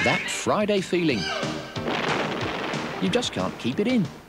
That Friday feeling. You just can't keep it in.